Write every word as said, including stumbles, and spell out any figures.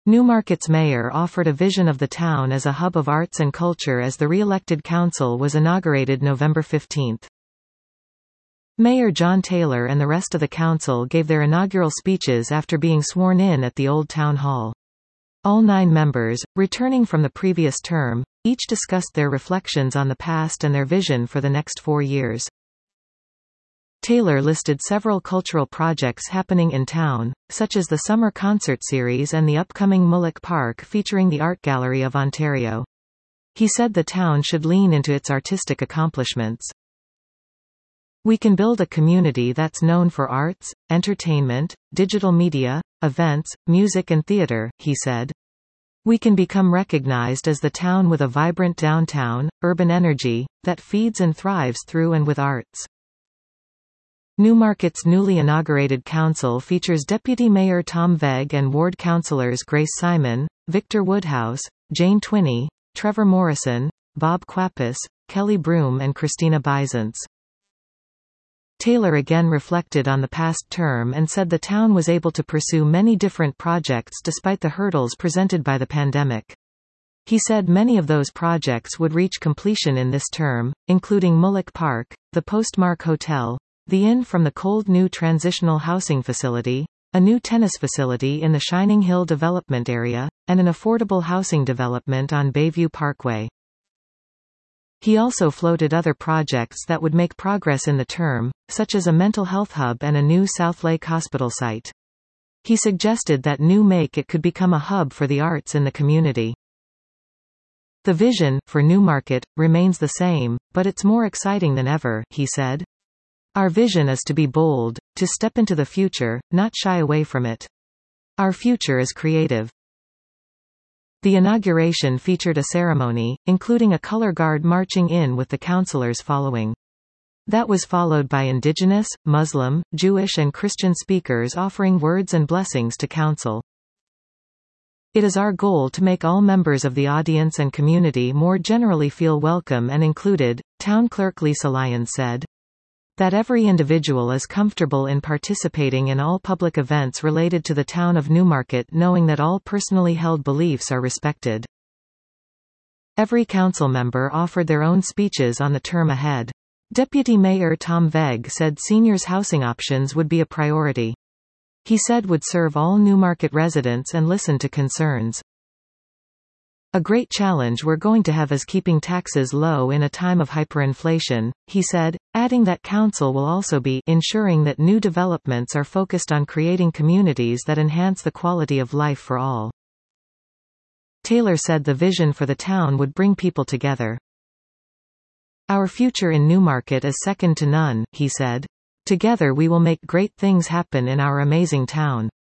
Newmarket's mayor offered a vision of the town as a hub of arts and culture as the re-elected council was inaugurated November fifteenth. Mayor John Taylor and the rest of the council gave their inaugural speeches after being sworn in at the Old Town Hall. All nine members, returning from the previous term, each discussed their reflections on the past and their vision for the next four years. Taylor listed several cultural projects happening in town, such as the summer concert series and the upcoming Mulock Park featuring the Art Gallery of Ontario. He said the town should lean into its artistic accomplishments. "We can build a community that's known for arts, entertainment, digital media, events, music and theater," he said. "We can become recognized as the town with a vibrant downtown, urban energy, that feeds and thrives through and with arts." Newmarket's newly inaugurated council features Deputy Mayor Tom Vegg and Ward Councillors Grace Simon, Victor Woodhouse, Jane Twinney, Trevor Morrison, Bob Quapis, Kelly Broom and Christina Bisons. Taylor again reflected on the past term and said the town was able to pursue many different projects despite the hurdles presented by the pandemic. He said many of those projects would reach completion in this term, including Mulock Park, the Postmark Hotel, the Inn from the Cold New Transitional Housing Facility, a new tennis facility in the Shining Hill development area, and an affordable housing development on Bayview Parkway. He also floated other projects that would make progress in the term, such as a mental health hub and a new South Lake Hospital site. He suggested that New Make It could become a hub for the arts in the community. "The vision, for Newmarket, remains the same, but it's more exciting than ever," he said. "Our vision is to be bold, to step into the future, not shy away from it. Our future is creative." The inauguration featured a ceremony, including a color guard marching in with the councillors following. That was followed by Indigenous, Muslim, Jewish and Christian speakers offering words and blessings to council. "It is our goal to make all members of the audience and community more generally feel welcome and included," Town Clerk Lisa Lyons said. "That every individual is comfortable in participating in all public events related to the town of Newmarket, knowing that all personally held beliefs are respected." Every council member offered their own speeches on the term ahead. Deputy Mayor Tom Vegg said seniors' housing options would be a priority. He said would serve all Newmarket residents and listen to concerns. "A great challenge we're going to have is keeping taxes low in a time of hyperinflation," he said, adding that council will also be ensuring that new developments are focused on creating communities that enhance the quality of life for all. Taylor said the vision for the town would bring people together. "Our future in Newmarket is second to none," he said. "Together we will make great things happen in our amazing town."